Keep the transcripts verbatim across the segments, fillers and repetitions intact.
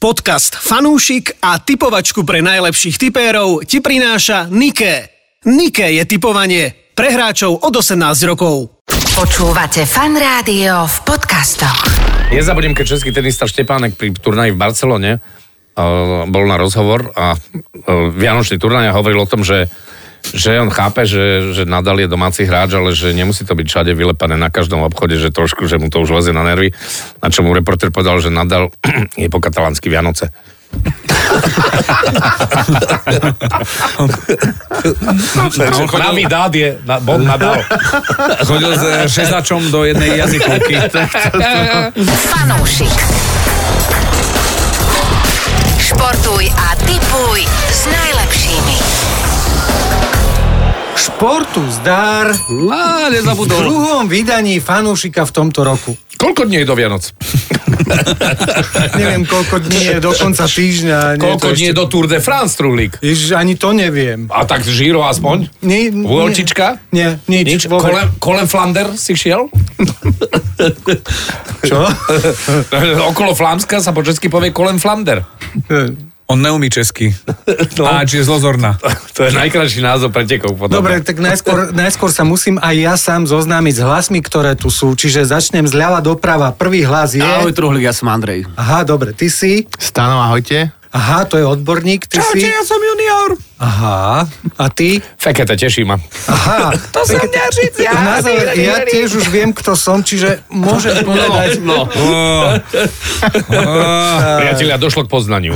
Podcast Fanúšik a tipovačku pre najlepších tipérov ti prináša Niké. Niké je tipovanie pre hráčov od osemnásť rokov. Počúvate Fan Rádio v podcastoch. Nezabudnem, keď český tenista Štepánek pri turnaji v Barcelone uh, bol na rozhovor a uh, vianočný turnaj a hovoril o tom, že že on chápe, že, že Nadal je domáci hráč, ale že nemusí to byť všade vylepané na každom obchode, že trošku, že mu to už lezie na nervy. Na čo mu reporter povedal, že Nadal je po katalánsky Vianoce. Navidad je na, bon Nadal. Chodil s šezačom do jednej jazykovky. Fanúšik. Športuj a tipuj s najlepšími. Športu zdar. Á, nezabudol. V druhom vydaní Fanúšika v tomto roku. Koľko dní je do Vianoc? Neviem, koľko dní je do konca týždňa. Koľko dní je do Tour de France, Trulík? Ježiš, ani to neviem. A tak Giro aspoň? Nie, Vuelčička? Nie, nič. nič? Kolem, kolem Flander si šiel? Čo? Okolo Flámska sa po česky povie kolem Flander. On neumí česky. No. Á, čiže zlozorná. To je najkrajší názov pretekov. Dobre, tak najskôr, najskôr sa musím aj ja sám zoznámiť s hlasmi, ktoré tu sú. Čiže začnem zľava doprava. Prvý hlas je... Ahoj, Truhlík, ja som Andrej. Aha, dobre, ty si? Stano, ahojte. Aha, to je odborník, ty Čaute, si? ja som junior. Aha, a ty? Fekete, teší ma. Aha. To som nežiť, ja. Na záver, ja tiež už viem, kto som, čiže môžem povedať... No. Priatelia, došlo k poznaniu.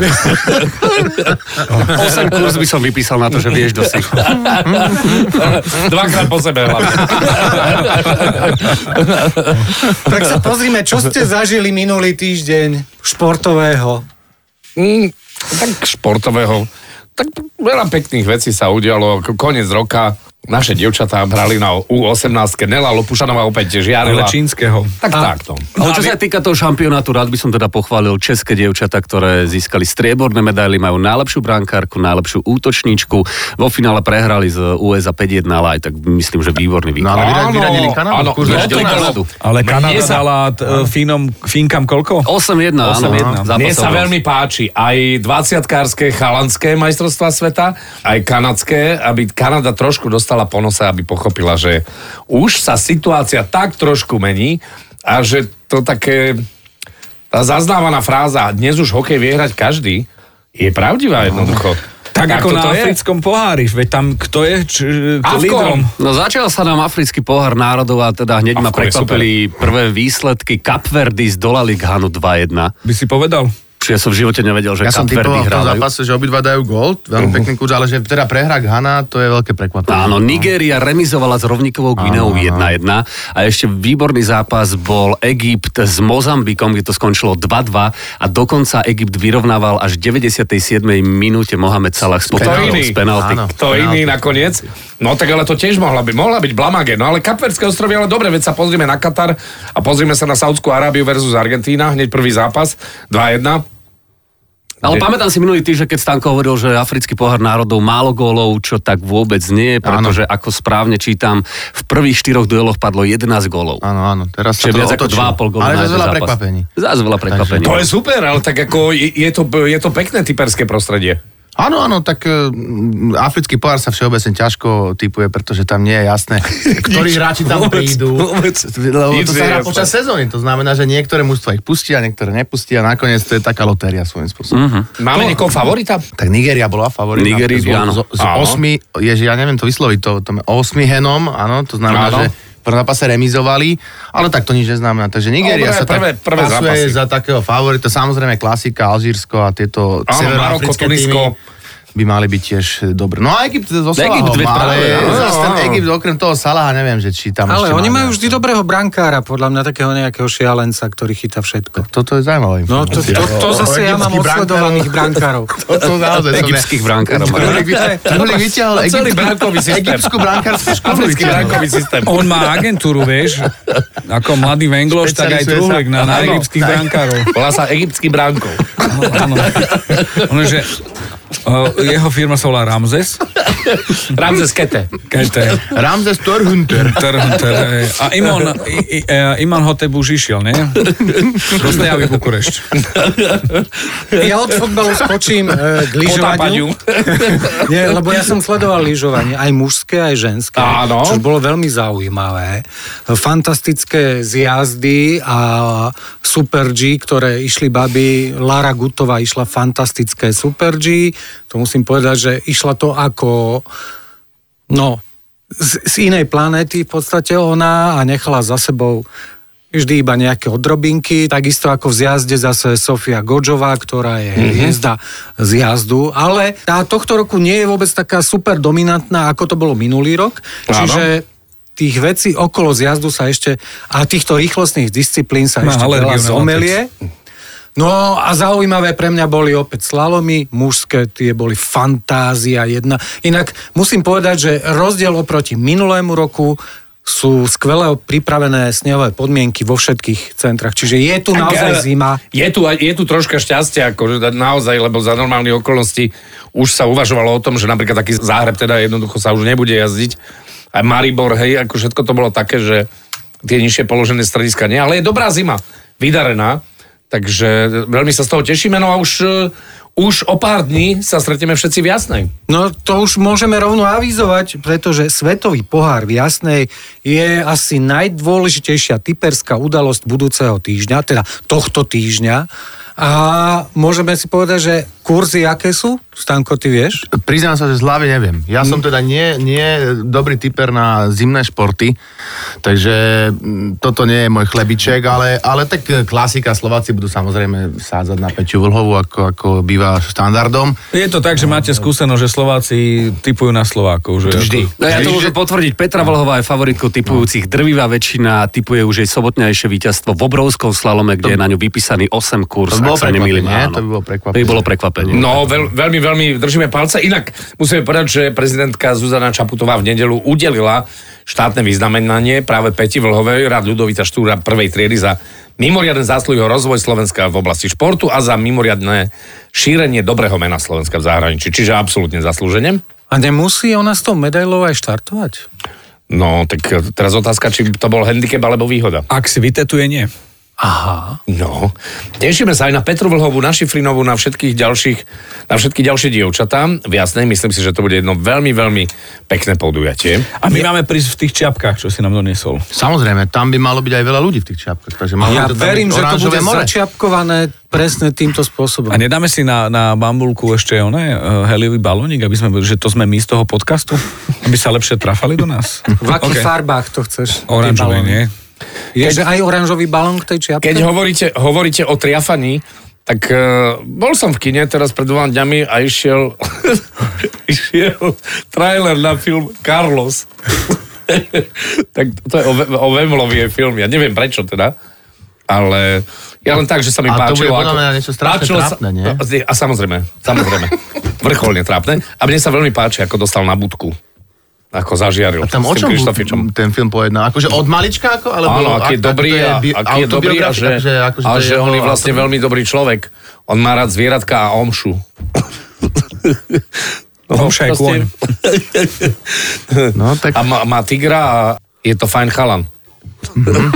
osem kurz by som vypísal na to, že vieš dosť. Dvakrát po sebe hlavne. Tak sa pozrime, čo ste zažili minulý týždeň športového. Mm, tak športového. Tak veľa pekných vecí sa udialo. Koniec roka. Naše dievčatá hrali na ú osemnásť. Nela Lopušanová opäť žiarila. Ale čínskeho. Tak A, takto. ale čo sa týka toho šampionátu, rád by som teda pochválil české dievčatá, ktoré získali strieborné medaily, majú najlepšiu brankárku, najlepšiu útočníčku. Vo finále prehrali z ú es á päť jedna, ale aj tak myslím, že výborný výkon. No ale vyra- vyradili Kanadu. Áno, Kurz, no, ešte to Kanadu. Ale Kanada sa- dala t- Fínom, Fínkam koľko? osem jedna, áno. osem jedna. Mne sa Zápasov. veľmi páči aj dvadsiatkárske chalandské majstrovstvá sveta, aj kanadské, aby Kanada trošku dostala po nose, aby pochopila, že už sa situácia tak trošku mení a že to také, tá zaznávaná fráza, dnes už hokej vie hrať každý, je pravdivá jednoducho. Tak ako na to je. africkom pohári, veď tam kto je č- Afkon. lídrom? No začal sa nám africký pohár národov a teda hneď ma Afkon je prekvapili prvé výsledky. Kapverdy zdolali Ghanu dva jedna. By si povedal? Čiže ja som v živote nevedel, že Ja som Kapverdy typoval v tom hrávajú. zápase, že obidva dajú gól, veľmi pekný kurz, ale že teda prehra Ghana, to je veľké prekvapenie. Áno, Nigéria remizovala s rovníkovou Guineou jedna jedna a ešte výborný zápas bol Egypt s Mozambikom, kde to skončilo dva dva a dokonca Egypt vyrovnával až v deväťdesiatej siedmej minúte Mohamed Salah z Kto iný? z penalty. Áno. Kto iný nakoniec? No tak ale to tiež mohla byť, mohla byť blamage. No ale Kapverdské ostrovy, ale dobre, veď sa pozrime na Katar a pozrime sa na Saúdskú Arábiu versus Argentína, hneď prvý zápas, dva jedna. Ale pamätám si minulý týždeň, keď Stanko hovoril, že africký pohár národov málo gólov, čo tak vôbec nie, pretože áno. Ako správne čítam, v prvých štyroch dueloch padlo jedenásť gólov. Áno, áno, teraz sa Čiže to viac ako otočilo. dva a pol góla Ale na zase jeden veľa zápas. prekvapení. Zás veľa prekvapení. To je super, ale tak ako je, je, to, je to pekné typerské prostredie. Áno, áno, tak uh, africký pohár sa všeobecne ťažko typuje, pretože tam nie je jasné, ktorí hráči tam prídu. Lebo to sa hrá počas sezóny, to znamená, že niektoré mužstva ich pustia, niektoré nepustia a nakoniec to je taká lotéria svojím spôsobom. Mhm. Máme To- niekoho favorita? Tak Nigéria bola favorita. Nigéria, z, áno. Z, z Áno. osmi, ježi, ja neviem to vysloviť, to, to osmi henom, áno, to znamená, Áno. že v prvom zápase remizovali, ale tak to nič neznamená. Takže Nigéria Dobre, sa prvé- tak prvé pasuje zápasy. za takého favorita. Samozrejme klasika, Alžírsko a tieto Áno, Maroko, severoafrické Tunisko. týmy by mali byť tiež dobré. No a Egypt so Salahom, Egypt, veď ale práve, áno, zase ten áno. Egypt okrem toho Salaha, neviem, že či tam Ale ešte oni má majú nejaké- vždy dobrého brankára, podľa mňa takého nejakého šialenca, ktorý chytá všetko. Toto je zaujímavé. No to, to, to zase ja mám odsledovaných brankárov. To naozaj som ne- Egyptských brankárov. Truhlík vyťahol Celý egyptskú- bránkový systém. egyptskú brankárskú školu. Africký vyťahol. bránkový systém. On má agentúru, vieš, ako mladý Vengloš, tak aj Špecializuje sa- Truhlík na, na Áno. egyptských brankárov. Volá sa egyptský bránkov. Áno. Ono, že Uh, jeho firma sa volá Ramzes. Ramzes Kete. Kete. Ramzes Torhunter. Torhunter. A Imon, I, I, Iman Hotep už išiel, nie? Do Stajavy Bukurešť. Ja od fotbalu skočím e, k lyžovaniu. Nie, lebo ja som sledoval lyžovanie, aj mužské, aj ženské. Áno. Čo bolo veľmi zaujímavé. Fantastické zjazdy a Super G, ktoré išli baby. Lara Gutová išla fantastické Super G. To musím povedať, že išla to ako no, z, z inej planéty v podstate ona a nechala za sebou vždy iba nejaké odrobinky, takisto ako v zjazde zase Sofia Godžová, ktorá je mm-hmm. hviezda z jazdu, ale tá tohto roku nie je vôbec taká super dominantná, ako to bolo minulý rok, čiže tých vecí okolo zjazdu sa ešte a týchto rýchlostných disciplín sa ešte veľa zomelie. No a zaujímavé pre mňa boli opäť slalomy, mužské, tie boli fantázia jedna. Inak musím povedať, že rozdiel oproti minulému roku sú skvelé pripravené snehové podmienky vo všetkých centrách. Čiže je tu naozaj zima. Je tu, je tu troška šťastia, akože naozaj, lebo za normálnych okolností už sa uvažovalo o tom, že napríklad taký Záhreb teda jednoducho sa už nebude jazdiť. Aj Maribor, hej, ako všetko to bolo také, že tie nižšie položené strediska nie. Ale je dobrá zima, vydarená. Takže veľmi sa z toho tešíme, no a už, už o pár dní sa stretneme všetci v Jasnej. No to už môžeme rovno avizovať, pretože Svetový pohár v Jasnej je asi najdôležitejšia typerská udalosť budúceho týždňa, teda tohto týždňa. A môžeme si povedať, že kurzy aké sú? Stanko, ty vieš? Priznám sa, že z hlavy neviem. Ja som teda nie, nie dobrý typer na zimné športy, takže toto nie je môj chlebiček, ale, ale tak klasika, Slováci budú samozrejme sádzať na Peťu Vlhovú, ako, ako býva štandardom. Je to tak, že máte skúsenosť, že Slováci tipujú na Slovákov. Že Vždy. Ako... No ja to môžem potvrdiť. Petra Vlhová je favoritkou tipujúcich. Drvivá väčšina tipuje už jej sobotnejšie víťazstvo v obrovskom slalome, kde to... je na ňu vypísaný osem kurz. To by bolo prekvapenie, to by bolo prekvapenie. To by bolo prekvapenie. No, veľ, veľmi, veľmi držíme palce. Inak musíme povedať, že prezidentka Zuzana Čaputová v nedeľu udelila štátne vyznamenanie práve Peti Vlhovej, rád Ľudovita Štúra prvej triedy za mimoriadne zásluhy o rozvoj Slovenska v oblasti športu a za mimoriadne šírenie dobrého mena Slovenska v zahraničí. Čiže absolútne zaslúženie. A nemusí ona s tou medailou aj štartovať? No, tak teraz otázka, či to bol handicap alebo výhoda. Ak si vytetuje, nie. Aha. No, tešíme sa aj na Petru Vlhovú, na Šifrinovú, na všetkých ďalších, na všetky ďalšie dievčatá. V Jasnej, myslím si, že to bude jedno veľmi, veľmi pekné podujatie. A my máme prísť v tých čiapkách, čo si nám doniesol. Samozrejme, tam by malo byť aj veľa ľudí v tých čiapkách. Takže ja to verím, že to bude more. Začiapkované presne týmto spôsobom. A nedáme si na, na bambulku ešte oné, uh, heliový balónik, aby sme, že to sme my z toho podcastu? Aby sa lepšie trafali do nás? V akých okay. farbách to chceš? Oranžový, nie? Je, že aj oranžový balón k tej čiapke? Keď hovoríte, hovoríte o triafaní, tak uh, bol som v kine teraz pred dvoma dňami a išiel, išiel trailer na film Carlos. Tak to je o, o Vemlovi je film, ja neviem prečo teda, ale ja len tak, že sa mi a páčilo. A to bude podľa mňa niečo strašne trápne, nie? A samozrejme, samozrejme, vrcholne trápne. A mne sa veľmi páči, ako dostal na budku. Ako zažiaril. A tam o čom ten film pojedná? Akože od malička? Ako? Alebo, áno, aký je dobrý a, bi- aký je dobrý a že, že, akože a že on je vlastne autobi- veľmi dobrý človek. On má rád zvieratka a omšu. No, omša je kôň. No, tak... A má, má tigra a je to fajn chalan. Mm-hmm.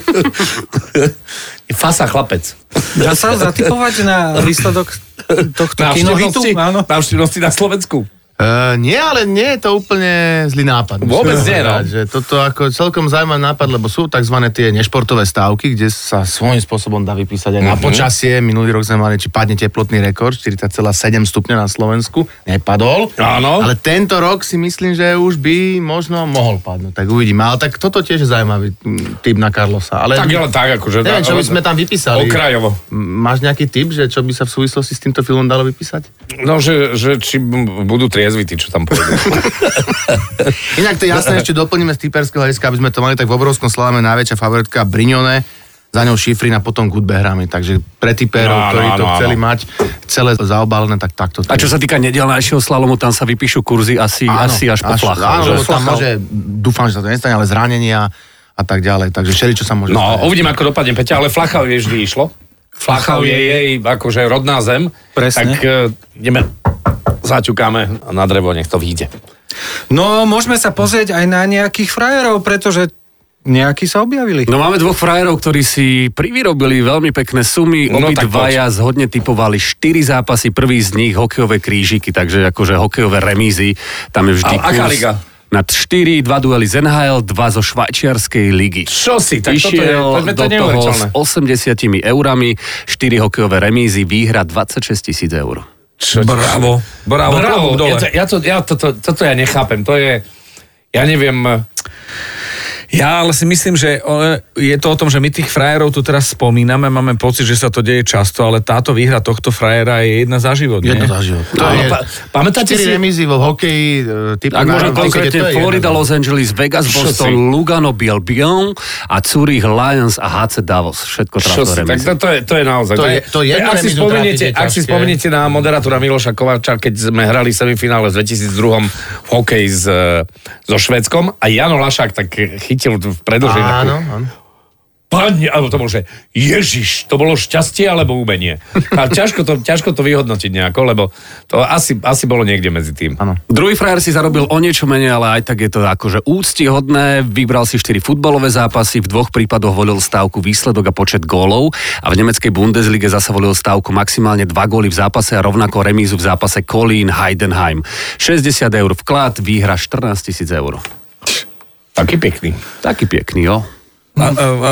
Fasa chlapec. Dá sa zatipovať na výsledok tohto kinohitu? Návštevnosti na Slovensku. Uh, nie, ale nie je to úplne zlý nápad. Vôbec nie, no. Že toto ako celkom zaujímavý nápad, lebo sú tzv. Tie nešportové stávky, kde sa svojím spôsobom dá vypísať aj mm-hmm. na počasie. Minulý rok sme mali, či padne teplotný rekord, štyridsať celá sedem stupňa na Slovensku. Nepadol. Áno. Ale tento rok si myslím, že už by možno mohol padnúť. Tak uvidíme. Ale tak toto tiež je zaujímavý typ na Carlosa. Ale tak ale tak, akože... Neviem, čo by sme tam vypísali. Okrajovo. Máš nejaký typ, že čo by sa v súvislosti s týmto filmom dalo vypísať? No, že, že či budú triezvity, čo tam povedú. Inak to jasné, ešte doplníme z typerského hľadiska, aby sme to mali tak v obrovskom slalome najväčšia favoritka Brignone, za ňou Šifrin a potom Good Behrami. Takže pre typerov, no, ktorí no, to no, chceli no. mať celé zaobalené, tak takto. A čo sa týka nedelnejšieho slalomu, tam sa vypíšu kurzy asi, áno, asi až po flach. Áno, lebo tam môže, dúfam, že sa to nestane, ale zranenia a tak ďalej. Takže všeli, čo sa môže no, stať. No, uvidím, ako dopadne Peťa, ale Flachau je vždy išlo. Flachau je jej akože rodná zem. Presne. Tak uh, ideme... zaťukáme na drevo, nech to vyjde. No, môžeme sa pozrieť aj na nejakých frajerov, pretože nejakí sa objavili. No máme dvoch frajerov, ktorí si privyrobili veľmi pekné sumy. No, Obidvaja zhodne typovali štyri zápasy, prvý z nich hokejové krížiky, takže akože hokejové remízy. Tam je vždy A aká kurz liga? nad štyri, dva duely z en há el, dva zo švajčiarskej ligy. Čo si? Tak toto je, Išiel to, to do toho s neuveriteľné. osemdesiatimi eurami, štyri hokejové remízy, výhra dvadsaťšesť tisíc eur. Čo, Bravo. Bravo. Bravo. Bravo. Ja, to, ja, to, ja toto, toto ja nechápem. To je, ja neviem... Ja ale si myslím, že je to o tom, že my tých frajerov tu teraz spomíname, máme pocit, že sa to deje často, ale táto výhra tohto frajera je jedna za život, nie? Jedna za život. To Áno, je pa- pamätáte štyri si- remízy vo hokeji, typu Ak môžem konkrétne Florida, los... Los Angeles, Vegas, Čo Boston, si? Lugano, Bielbion a Zurich Lions a há cé Davos. Všetko Čo trafilo si, tak remízy. to, to, je, to je naozaj. To je- to je jedno ak si remízu spomeniete, trafiť je ak si ťažké. spomeniete na moderátora Miloša Kovača, keď sme hrali semifinále v dvetisícdva v hokeji s, so Švédskom a Jano Lašák tak chytil v predĺžení. Áno, áno. Pane, alebo to bolo, že Ježiš, to bolo šťastie alebo umenie. A ťažko to, ťažko to vyhodnotiť nejako, lebo to asi, asi bolo niekde medzi tým. Áno. Druhý frajer si zarobil o niečo menej, ale aj tak je to akože úctihodné. Vybral si štyri futbalové zápasy, v dvoch prípadoch volil stávku výsledok a počet gólov a v nemeckej Bundeslige zasa volil stávku maximálne dva góly v zápase a rovnako remízu v zápase Kolín Heidenheim. šesťdesiat eur vklad, výhra štrnásť tisíc eur. Taký pekný. Taký pekný, jo. A, a, a,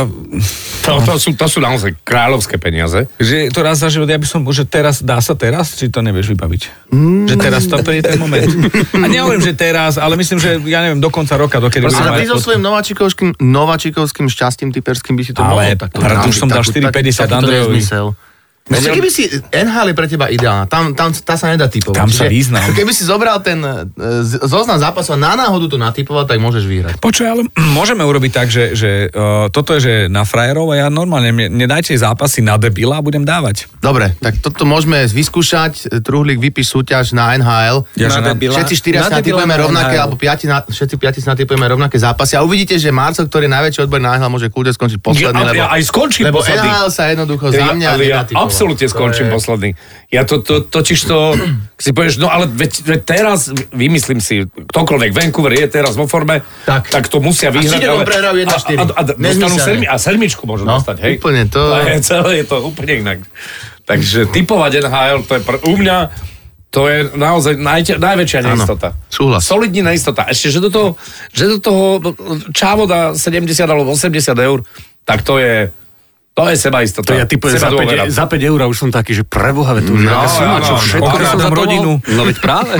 To, to, sú, to sú naozaj kráľovské peniaze. že to raz za život, ja by som, že teraz, dá sa teraz, či to nevieš vybaviť? Mm. Že teraz to je ten moment. A nehovorím, že teraz, ale myslím, že ja neviem, do konca roka, dokedy budem Ale ty so mať- svojím nováčikovským, nováčikovským šťastím typerským by si to Ale mohol takto. ale tu už som dal štyri päťdesiat Andrejovi. Myslím, keby si en há el je pre teba ideálna, tam, tam tá sa nedá typovať. Tam sa Čiže význam. Keby si zobral ten e, z- zoznam zápasov a na náhodu to natypoval, tak môžeš vyhrať. Počuj, ale môžeme urobiť tak, že, že uh, toto je že na frajerov a ja normálne, mne- nedajte zápasy na debila a budem dávať. Dobre, tak toto môžeme vyskúšať. Truhlík, vypíš súťaž na en há el. Ja, že Na na- debila. Všetci štyria Na si debila natypujeme na rovnaké, en há el. alebo piati na, všetci piati si natypujeme rovnaké zápasy a uvidíte, že Marcel, ktorý je najväčší odbor na en há el, môže kľudne skončiť posledný, Ja- lebo, ja aj skončím lebo posledný. en há el sa jednoducho za Ja, mňa ale ja nenatypoval. absolútne To skončím je- posledný. Ja to, to, totiž to, si povieš, no ale veď, veď teraz, vymyslím si, ktokoľvek, Vancouver je teraz vo forme, tak, Tak. tak to musia A vyhrať. Štídenom ale- prehrajú jeden štyri. A, a, a, dostanú Nezmyselné. sedmi, a sedmičku môžu No, dostať, hej? úplne, to- to je, celé je to úplne inak. Takže typovať en há el, to je pr- u mňa, to je naozaj najte, najväčšia neistota. súhlas. Solidní neistota. Ešte, že do toho, že do toho Čávo dá sedemdesiat alebo osemdesiat eur, tak to je, to je sebaistota. To ja typujem za Sebadôvera. päť, za päť eur a už som taký, že preboha, veď to už No, nejaká suma, áno, čo áno. všetko som Okrádam za to rodinu. mohol. No veď práve.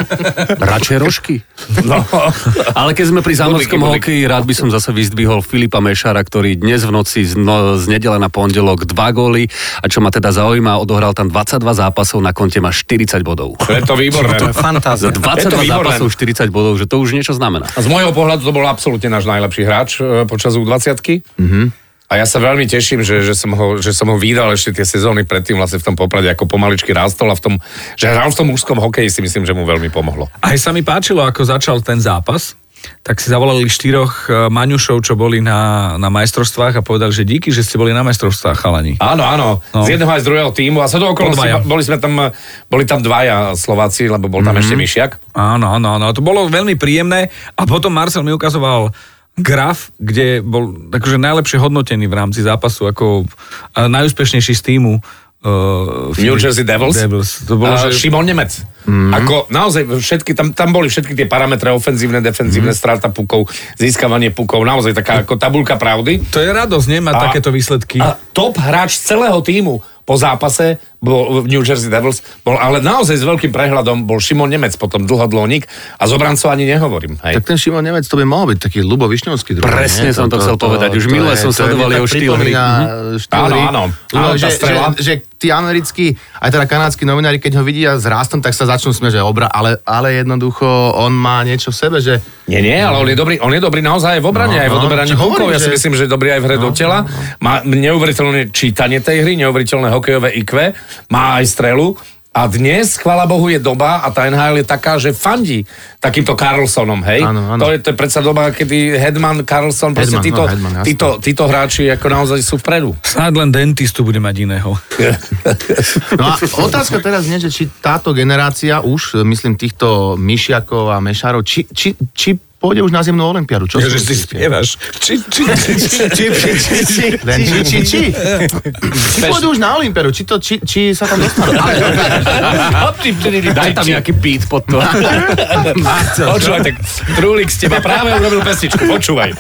Radšej rožky. No. Ale keď sme pri zámorskom Budlíky, hokeji, rád by som zase vyzdvihol Filipa Mešara, ktorý dnes v noci z, no, z nedele na pondelok dva góly a čo ma teda zaujíma, odohral tam dvadsaťdva zápasov, na konte má štyridsať bodov. To je to výborné. To je Za fantázia. dvadsaťdva Je to výborné. zápasov štyridsať bodov, že to už niečo znamená. A z môjho pohľadu to bol absolútne náš najlepší hráč e, počas ú dvadsiatky. Mhm. A ja sa veľmi teším, že, že, som ho, že som ho vydal ešte tie sezóny predtým vlastne v tom Poprade, ako pomaličky rástol a v tom, že hral v tom mužskom hokeji, si myslím, že mu veľmi pomohlo. Aj sa mi páčilo, ako začal ten zápas, tak si zavolali štyroch eh, Maňušov, čo boli na, na majstrovstvách a povedali, že díky, že ste boli na majstrovstvách, chalani. Áno, áno, No. z jedného aj z druhého tímu a sa do okolností, Podvaja. boli sme tam, boli tam dvaja Slováci, lebo bol tam Mhm. ešte Mišiak. Áno, áno, áno, to bolo veľmi príjemné a potom Marcel mi ukazoval graf, kde bol akože najlepšie hodnotený v rámci zápasu, ako a najúspešnejší z týmu uh, New Jersey Devils. Devils. To bolo, A že... Šimon Nemec. Mm. Ako naozaj všetky, tam, tam boli všetky tie parametre ofenzívne, defenzívne, mm. strata pukov, získavanie pukov, naozaj taká ako tabuľka pravdy. To je radosť, nemá A- takéto výsledky. A top hráč celého tímu po zápase bol v New Jersey Devils, bol ale naozaj s veľkým prehľadom, bol Šimon Nemec, potom dlhodlónik a z obrancov ani nehovorím. Hej. Tak ten Šimon Nemec, to by mohol byť taký Ľubo Višňovský druh. Presne som to chcel povedať. Už minule som sledoval jeho štýl hry. štýl Áno, hry. áno. Lebo Áno, tá že, že, strela. že tí americkí, aj teda kanadskí novinári, keď ho vidia s rastom, tak sa začnú smieť, že obra, ale, ale jednoducho on má niečo v sebe, že Nie, nie, ale on je dobrý, on je dobrý naozaj aj v obrane, No, aj v no, odoberaní čo pukov. hovorím, Ja si že- myslím, že je dobrý aj v hre do tela. Má neuveriteľné čítanie tej hry, neuveriteľné hokejové í kvé, má aj strelu. A dnes, chvála Bohu, je doba a tá en há el je taká, že fandí takýmto Carlsonom, hej? Áno, áno. To je, to je predsa doba, kedy Hedman, Carlson, proste Hedman, títo, no, Hedman, jasné. títo, títo hráči ako naozaj sú vpredu. Snáď len dentistu bude mať iného. No a otázka teraz nie, že či táto generácia už, myslím týchto Myšiakov a Mešárov, či, či, či pôjde už na zimnú olympiádu. Čo Ja, že si spievaš. Či, či, či, či, či, či, či, či. Len či, či, či. Či pôjdu už na olympiádu, či, to, či, či sa tam dostanú. Daj tam nejaký beat pod to. Počúvaj, tak Trúlik z teba práve urobil pesničku, počúvaj.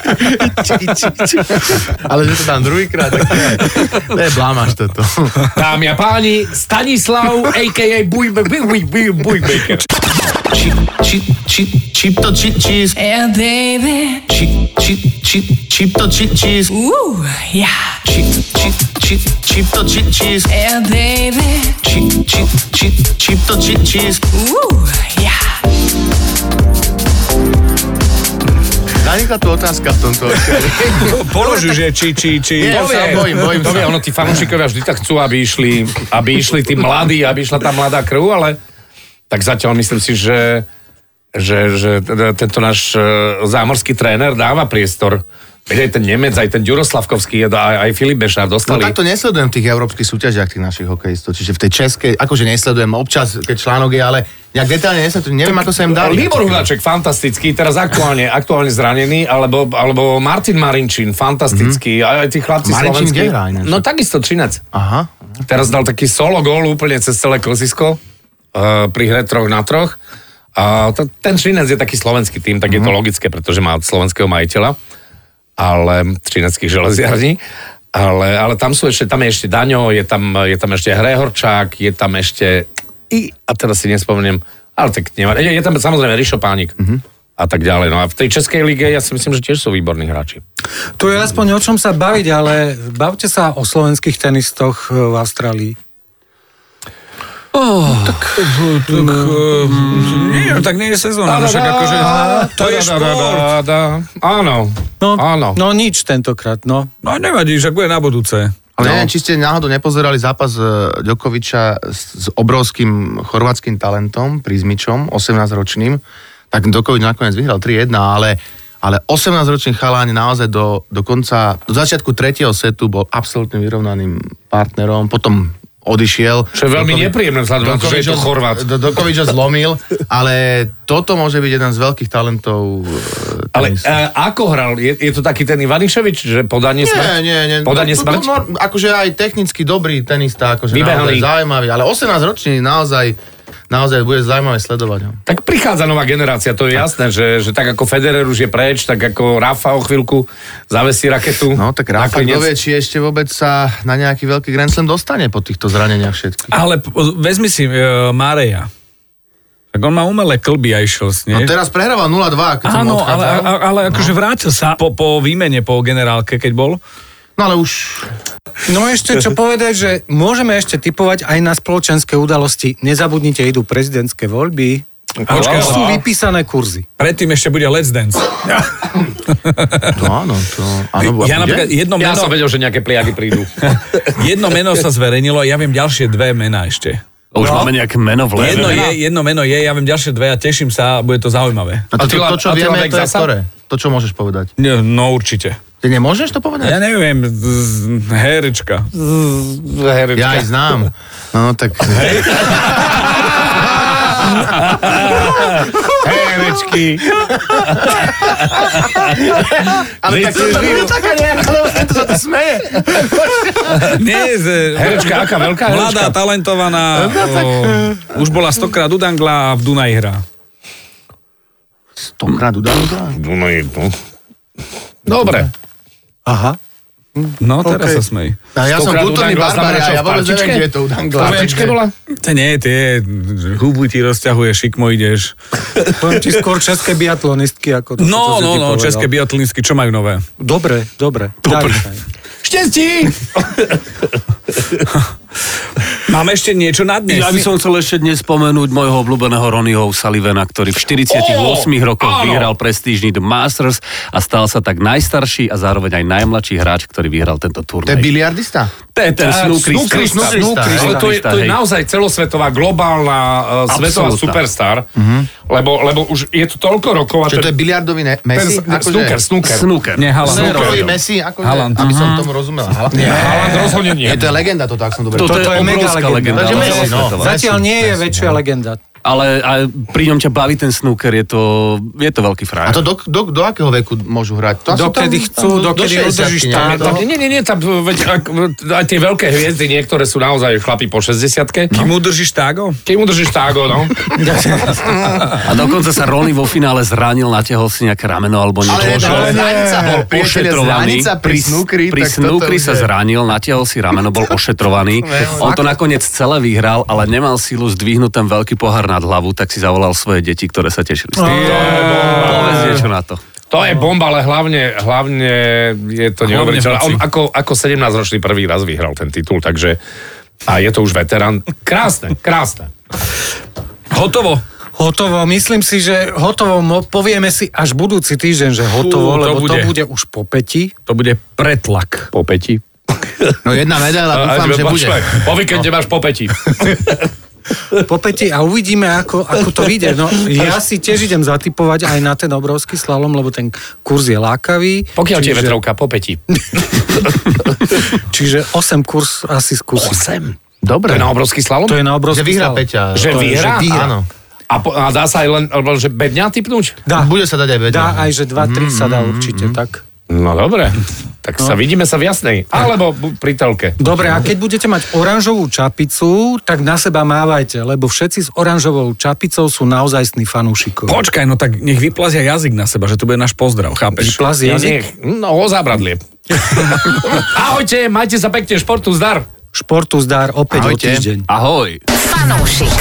Ale že to tam druhýkrát, tak to je, to je blámaš toto. Dámy a páni, Stanislav, á ká á Bujbaker. Či, či, či, čip to či, cheese. Yeah, baby. Či, či, či, čip to či, cheese. Ooh, yeah. Či, či, či, čip to či, cheese. Yeah, baby. Či, či, či, čip to či, cheese. Ooh, yeah. Zanikla tu otázka v tomto. Položu, že či, či, či. Nie, ja sa bojím, bojím To vie, sa. ono, tí fanúšikovia vždy tak chcú, aby išli, aby išli tí mladí, aby išla tá mladá krv, ale tak zatiaľ myslím si, že, že, že teda tento náš uh, zámorský tréner dáva priestor. Veď aj ten Nemec, aj ten Ďuroslavkovský, aj, aj Filip Bešár No dostali. takto nesledujem v tých európskych súťažiach tých našich hokejistov, čiže v tej českej, akože nesledujem občas, keď článok je, ale nejak detálne nesledujem, neviem, ako sa im dá. Libor Hudáček, fantastický, teraz aktuálne, aktuálne zranený, alebo, alebo Martin Marinčín, fantastický, mm-hmm. aj tí chlapci Marinčín slovenskí. kde hrá ináč? No takisto Činec. Aha. Teraz dal taký solo gól úplne cez celé klzisko uh, pri hre troch na troch. A to, ten Činec je taký slovenský tým, tak je to logické, pretože má slovenského majiteľa, ale Čineckých železiarní. Ale, ale tam sú ešte, tam je ešte Daňo, je tam, je tam ešte Hrehorčák, je tam ešte i, a teraz si nespomeniem, ale tak nevá, je, je tam samozrejme Rišo Pánik. Uh-huh. A tak ďalej. No a v tej českej lige ja si myslím, že tiež sú výborní hráči. Tu je aspoň o čom sa baviť, ale bavte sa o slovenských tenistoch v Austrálii. Oh, tak, tak, uh, nie, tak nie je sezóna, však akože, to je šport. Áno, No, áno. no nič tentokrát, no. No nevadí, však bude na budúce. Ale no. neviem, či ste náhodou nepozerali zápas Djokoviča s, s obrovským chorvátskym talentom, Prizmičom, osemnásťročným, tak Djokovič nakoniec vyhral tri jedna, ale, ale osemnásťročný chaláň naozaj do, do konca, do začiatku tretieho setu bol absolútne vyrovnaným partnerom, potom odišiel. Čo je veľmi Dokovič, nepríjemné vzhľadom na to, že je to Chorvát. Dokovič ho zlomil, ale toto môže byť jeden z veľkých talentov. E, ale e, ako hral? Je, je to taký ten Ivaniševič, že podanie nie, smrť? nie, nie. Podanie no, smrť? No, no, akože aj technicky dobrý tenista, akože Vybehaný. naozaj zaujímavý, ale osemnásťročný naozaj, naozaj bude zaujímavé sledovať. No. Tak prichádza nová generácia, to je jasné, že, že tak ako Federer už je preč, tak ako Rafa o chvíľku zavesí raketu. No tak Rafa, kto vie, či ešte vôbec sa na nejaký veľký Grand Slam dostane po týchto zraneniach všetkých. Ale po- vezmi si uh, Máreja. Tak on má umelé klby aj šos, nie? No teraz prehrával nula dva, keď som Áno, ale, odchádzal. ale, ale akože vrátil sa po, po výmene, po generálke, keď bol. No ale už... No ešte čo povedať, že môžeme ešte tipovať aj na spoločenské udalosti. Nezabudnite, idú prezidentské voľby. Počkaj, Už sú ale- vypísané kurzy. Predtým ešte bude Let's Dance. No áno, to... Áno, Ja napríklad jedno Ja meno, som vedel, že nejaké pliagy prídu. jedno meno sa zverejnilo a ja viem ďalšie dve mená ešte. Už no. máme nejaké meno v leve. Jedno je, jedno meno je, ja viem ďalšie dve a teším sa, bude to zaujímavé. A to, to, Attila- to čo Attila vieme, Beck to je zasa? ktoré? To, čo môžeš povedať? Nie, no určite. Ty nemôžeš to povedať? Ja neviem, z- z- herečka. Ja aj znám. No tak... Herečky. Ale tak to je taká nejaká, lebo to sa to smeje. Nie, z, Herečka, aká veľká mladá, herečka? talentovaná, o, už bola stokrát u Dangla a v Dunaji hrá. Stokrát udal? No, no. Dobre. Aha. No, teraz OK. sa smej. No, ja som Stokrát kultúrny Udangla barbar, znamená čo, ja, ja v vôbec neviem, partičke? kde je to Udangla. V partičke bola? To nie, tie hubu ti rozťahuje, šikmo ideš. Poviem ti skôr české biatlonistky, ako to, No, čo si no, ty no, povedal. české biatlonistky, čo majú nové? Dobre, dobre. Dobre. Daj, daj. Štestí! Máme ešte niečo na dnes? Ja by som chcel ešte dnes spomenúť môjho obľúbeného Ronnieho Sullivana, ktorý v štyridsiatich ôsmich oh, rokoch áno. vyhral prestížny The Masters a stal sa tak najstarší a zároveň aj najmladší hráč, ktorý vyhral tento turnaj. To je biliardista? To je ten snookerista. Ale to je, to je naozaj celosvetová, globálna, uh, svetová superstar, mm-hmm. lebo, lebo už je to toľko rokov. A čo ten, to je biliardový ne- Messi? Ten, akože, snooker, snooker. Snooker. Nie, Haaland. Snookerový Messi, akože, Haaland. aby som tomu rozumel. Haaland, nie, Haaland rozhodne nie. Je to je legenda, toto, ak som dobre. Toto je obrovská legenda. legenda. Messi, no. Zatiaľ nie je väčšia legenda. Ale, ale pri ňom ťa baví ten snooker, je to, je to veľký frajer. A to do, do, do akého veku môžu hrať? To dokedy chcú, do, dokedy do udržíš táto. Nie, nie, nie, tam, veď, ak, aj tie veľké hviezdy, niektoré sú naozaj chlapi po šesťdesiatke. Kým udržíš tágo? Kým udržíš tágo, no. A dokonca sa Ronnie vo finále zranil, natiahol si nejaké rameno alebo niečo. Ale zranica, bol ošetrovaný. Pri snukri, pri snukri sa zranil, natiahol si rameno, bol ošetrovaný. On to nakoniec celé vyhral, ale nemal sílu zdvihnúť ten veľký pohár nad hlavu, tak si zavolal svoje deti, ktoré sa tešili. Povedz niečo na to. To je bomba, ale hlavne, hlavne je to neuveriteľné. On ako, ako sedemnásťročný prvý raz vyhral ten titul, takže a je to už veterán. Krásne, krásne. Hotovo. Hotovo, myslím si, že hotovo, povieme si až budúci týždeň, že hotovo, Fú, to lebo bude. to bude už po päti. To bude pretlak. Po päti? No jedna medaila, dúfam, že bude. Po víkende máš po päti. Po päti a uvidíme, ako, ako to vyjde. No, ja si tiež idem zatipovať aj na ten obrovský slalom, lebo ten kurz je lákavý. Pokiaľ čiže... je vetrovka, po päti. Čiže osem kurz asi skúsim. osem? Dobre. To je na obrovský slalom? To je na obrovský slalom. Že vyhrá Peťa. Že vyhrá? Že vyhrá. Áno. A, po, a dá sa aj len, že bedňa tipnúť? Dá. Bude sa dať aj bedňa. Dá aj, že dva tri mm, sa dá určite, mm, tak. No dobre, tak no. sa vidíme sa v Jasnej, alebo pri telke. Dobre, a keď budete mať oranžovú čapicu, tak na seba mávajte, lebo všetci s oranžovou čapicou sú naozajstní fanúšikovia. Počkaj, no tak nech vyplazia jazyk na seba, že to bude náš pozdrav, chápeš? Vyplazia jazyk? Nech, no, o zábradlie. Ahojte, majte sa pekne, športu zdar. Športu zdar, opäť Ahojte. o týždeň. Ahoj. Fanúšik.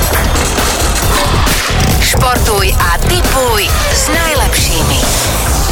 Športuj a tipuj s najlepšími.